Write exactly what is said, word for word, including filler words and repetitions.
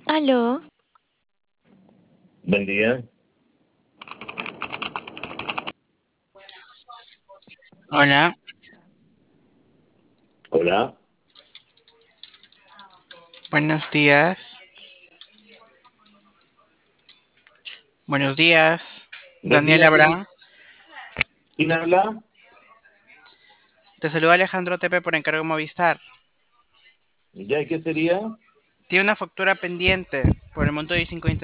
Aló, Buen día. Hola, Hola. buenos días. Buenos días. Buen Daniel día. ¿Quién, Abraham. quién habla? Te saluda Alejandro Tepe por encargo de Movistar. ¿Ya y qué sería? Tiene una factura pendiente por el monto de cinco